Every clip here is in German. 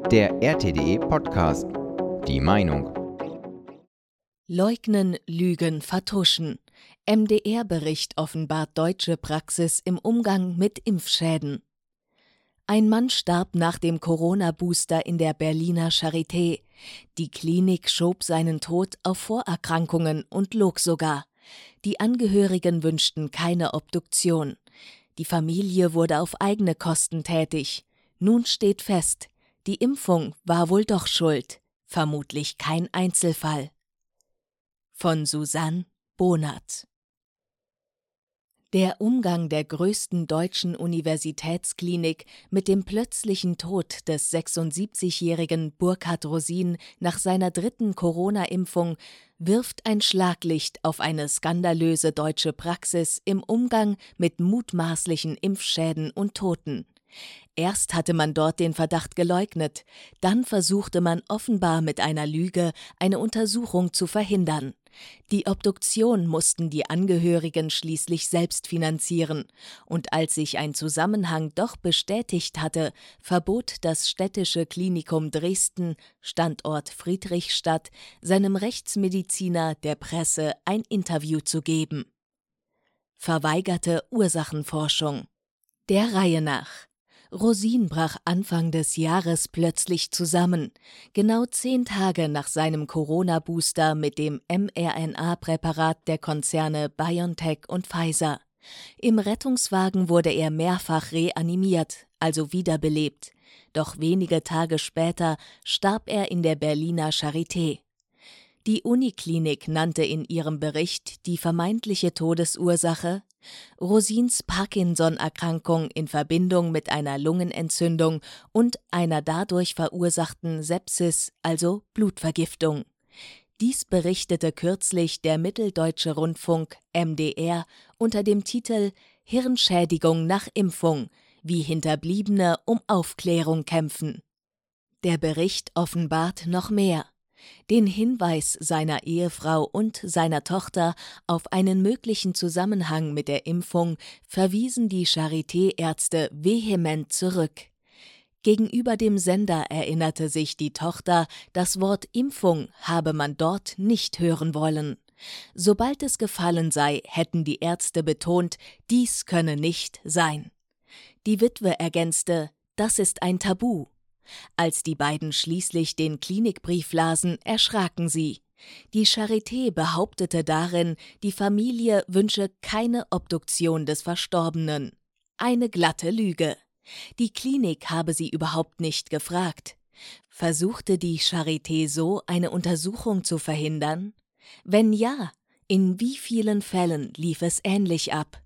Der RTDE Podcast. Die Meinung. Leugnen, Lügen, Vertuschen. MDR-Bericht offenbart deutsche Praxis im Umgang mit Impfschäden. Ein Mann starb nach dem Corona-Booster in der Berliner Charité. Die Klinik schob seinen Tod auf Vorerkrankungen und log sogar. Die Angehörigen wünschten keine Obduktion. Die Familie wurde auf eigene Kosten tätig. Nun steht fest, die Impfung war wohl doch schuld. Vermutlich kein Einzelfall. Von Susanne Bohnert. Der Umgang der größten deutschen Universitätsklinik mit dem plötzlichen Tod des 76-jährigen Burkhard Rosin nach seiner dritten Corona-Impfung wirft ein Schlaglicht auf eine skandalöse deutsche Praxis im Umgang mit mutmaßlichen Impfschäden und Toten. Erst hatte man dort den Verdacht geleugnet, dann versuchte man offenbar mit einer Lüge eine Untersuchung zu verhindern. Die Obduktion mussten die Angehörigen schließlich selbst finanzieren, und als sich ein Zusammenhang doch bestätigt hatte, verbot das Städtische Klinikum Dresden, Standort Friedrichstadt, seinem Rechtsmediziner der Presse ein Interview zu geben. Verweigerte Ursachenforschung. Der Reihe nach. Rosin brach Anfang des Jahres plötzlich zusammen, genau 10 Tage nach seinem Corona-Booster mit dem mRNA-Präparat der Konzerne BioNTech und Pfizer. Im Rettungswagen wurde er mehrfach reanimiert, also wiederbelebt. Doch wenige Tage später starb er in der Berliner Charité. Die Uniklinik nannte in ihrem Bericht die vermeintliche Todesursache Rosins Parkinson-Erkrankung in Verbindung mit einer Lungenentzündung und einer dadurch verursachten Sepsis, also Blutvergiftung. Dies berichtete kürzlich der Mitteldeutsche Rundfunk MDR unter dem Titel »Hirnschädigung nach Impfung – Wie Hinterbliebene um Aufklärung kämpfen«. Der Bericht offenbart noch mehr. Den Hinweis seiner Ehefrau und seiner Tochter auf einen möglichen Zusammenhang mit der Impfung verwiesen die Charité-Ärzte vehement zurück. Gegenüber dem Sender erinnerte sich die Tochter, das Wort Impfung habe man dort nicht hören wollen. Sobald es gefallen sei, hätten die Ärzte betont, dies könne nicht sein. Die Witwe ergänzte, das ist ein Tabu. Als die beiden schließlich den Klinikbrief lasen, erschraken sie. Die Charité behauptete darin, die Familie wünsche keine Obduktion des Verstorbenen. Eine glatte Lüge. Die Klinik habe sie überhaupt nicht gefragt. Versuchte die Charité so eine Untersuchung zu verhindern? Wenn ja, in wie vielen Fällen lief es ähnlich ab?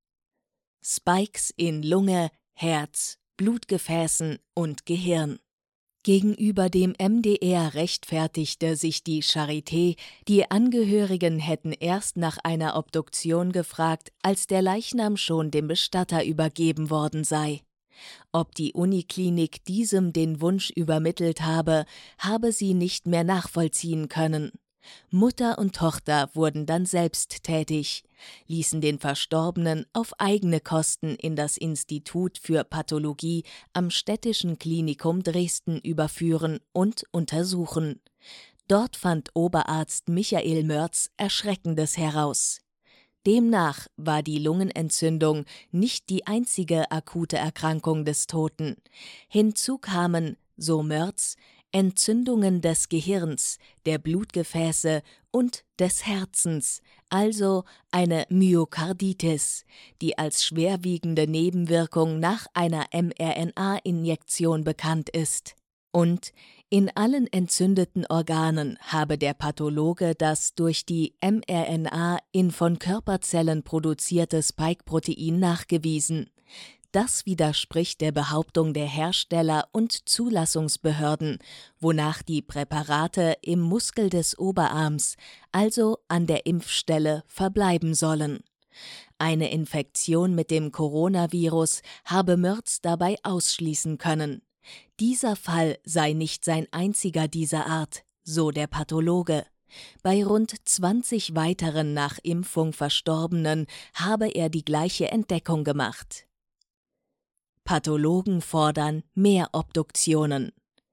Spikes in Lunge, Herz, Blutgefäßen und Gehirn. Gegenüber dem MDR rechtfertigte sich die Charité, die Angehörigen hätten erst nach einer Obduktion gefragt, als der Leichnam schon dem Bestatter übergeben worden sei. Ob die Uniklinik diesem den Wunsch übermittelt habe, habe sie nicht mehr nachvollziehen können. Mutter und Tochter wurden dann selbst tätig, ließen den Verstorbenen auf eigene Kosten in das Institut für Pathologie am Städtischen Klinikum Dresden überführen und untersuchen. Dort fand Oberarzt Michael Mörz Erschreckendes heraus. Demnach war die Lungenentzündung nicht die einzige akute Erkrankung des Toten. Hinzu kamen, so Mörz, Entzündungen des Gehirns, der Blutgefäße und des Herzens, also eine Myokarditis, die als schwerwiegende Nebenwirkung nach einer mRNA-Injektion bekannt ist. Und in allen entzündeten Organen habe der Pathologe das durch die mRNA in von Körperzellen produzierte Spike-Protein nachgewiesen. Das widerspricht der Behauptung der Hersteller und Zulassungsbehörden, wonach die Präparate im Muskel des Oberarms, also an der Impfstelle, verbleiben sollen. Eine Infektion mit dem Coronavirus habe Mörz dabei ausschließen können. Dieser Fall sei nicht sein einziger dieser Art, so der Pathologe. Bei rund 20 weiteren nach Impfung Verstorbenen habe er die gleiche Entdeckung gemacht. Pathologen fordern mehr Obduktionen.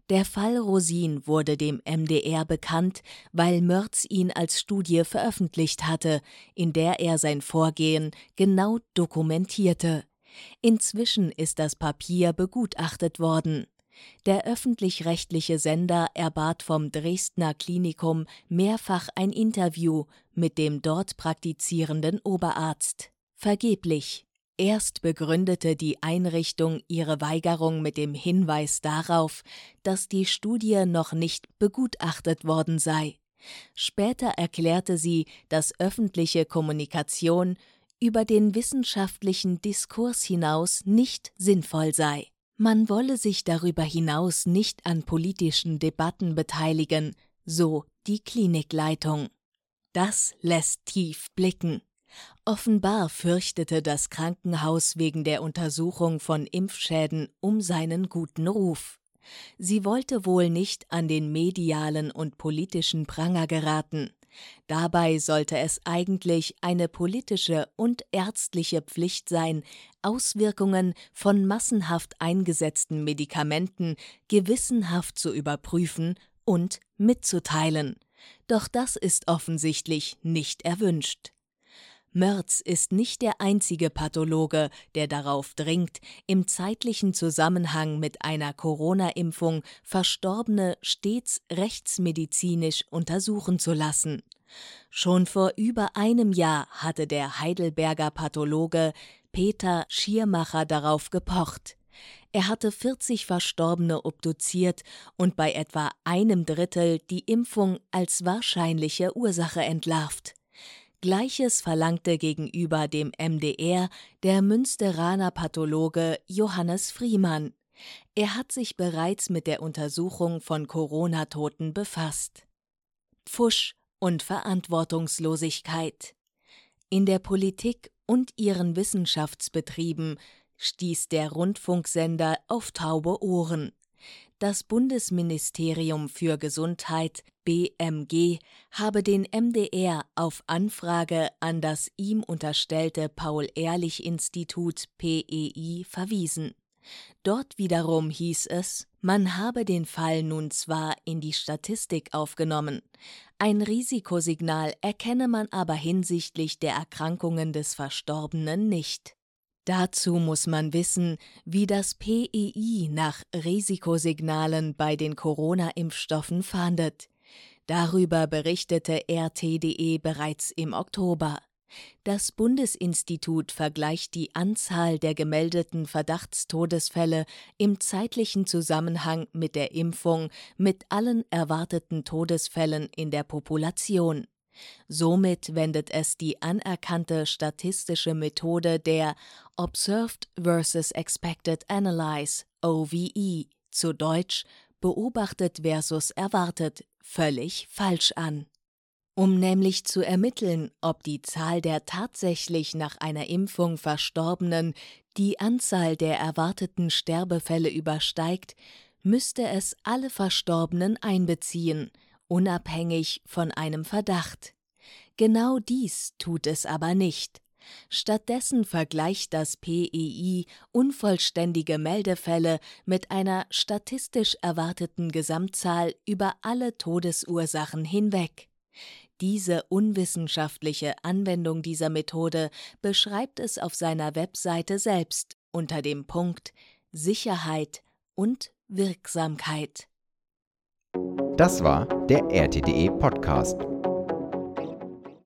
Der Fall Rosin wurde dem MDR bekannt, weil Mörz ihn als Studie veröffentlicht hatte, in der er sein Vorgehen genau dokumentierte. Inzwischen ist das Papier begutachtet worden. Der öffentlich-rechtliche Sender erbat vom Dresdner Klinikum mehrfach ein Interview mit dem dort praktizierenden Oberarzt. Vergeblich. Erst begründete die Einrichtung ihre Weigerung mit dem Hinweis darauf, dass die Studie noch nicht begutachtet worden sei. Später erklärte sie, dass öffentliche Kommunikation über den wissenschaftlichen Diskurs hinaus nicht sinnvoll sei. Man wolle sich darüber hinaus nicht an politischen Debatten beteiligen, so die Klinikleitung. Das lässt tief blicken. Offenbar fürchtete das Krankenhaus wegen der Untersuchung von Impfschäden um seinen guten Ruf. Sie wollte wohl nicht an den medialen und politischen Pranger geraten. Dabei sollte es eigentlich eine politische und ärztliche Pflicht sein, Auswirkungen von massenhaft eingesetzten Medikamenten gewissenhaft zu überprüfen und mitzuteilen. Doch das ist offensichtlich nicht erwünscht. Mörz ist nicht der einzige Pathologe, der darauf dringt, im zeitlichen Zusammenhang mit einer Corona-Impfung Verstorbene stets rechtsmedizinisch untersuchen zu lassen. Schon vor über einem Jahr hatte der Heidelberger Pathologe Peter Schiermacher darauf gepocht. Er hatte 40 Verstorbene obduziert und bei etwa 1/3 die Impfung als wahrscheinliche Ursache entlarvt. Gleiches verlangte gegenüber dem MDR der Münsteraner Pathologe Johannes Friemann. Er hat sich bereits mit der Untersuchung von Corona-Toten befasst. Pfusch und Verantwortungslosigkeit. In der Politik und ihren Wissenschaftsbetrieben stieß der Rundfunksender auf taube Ohren. Das Bundesministerium für Gesundheit (BMG) habe den MDR auf Anfrage an das ihm unterstellte Paul-Ehrlich-Institut (PEI) verwiesen. Dort wiederum hieß es, man habe den Fall nun zwar in die Statistik aufgenommen, ein Risikosignal erkenne man aber hinsichtlich der Erkrankungen des Verstorbenen nicht. Dazu muss man wissen, wie das PEI nach Risikosignalen bei den Corona-Impfstoffen fahndet. Darüber berichtete RT.de bereits im Oktober. Das Bundesinstitut vergleicht die Anzahl der gemeldeten Verdachtstodesfälle im zeitlichen Zusammenhang mit der Impfung mit allen erwarteten Todesfällen in der Population. Somit wendet es die anerkannte statistische Methode der Observed versus Expected Analyse (OVE), zu Deutsch beobachtet versus erwartet, völlig falsch an. Um nämlich zu ermitteln, ob die Zahl der tatsächlich nach einer Impfung Verstorbenen die Anzahl der erwarteten Sterbefälle übersteigt, müsste es alle Verstorbenen einbeziehen, unabhängig von einem Verdacht. Genau dies tut es aber nicht. Stattdessen vergleicht das PEI unvollständige Meldefälle mit einer statistisch erwarteten Gesamtzahl über alle Todesursachen hinweg. Diese unwissenschaftliche Anwendung dieser Methode beschreibt es auf seiner Webseite selbst unter dem Punkt Sicherheit und Wirksamkeit. Das war der RT.de Podcast.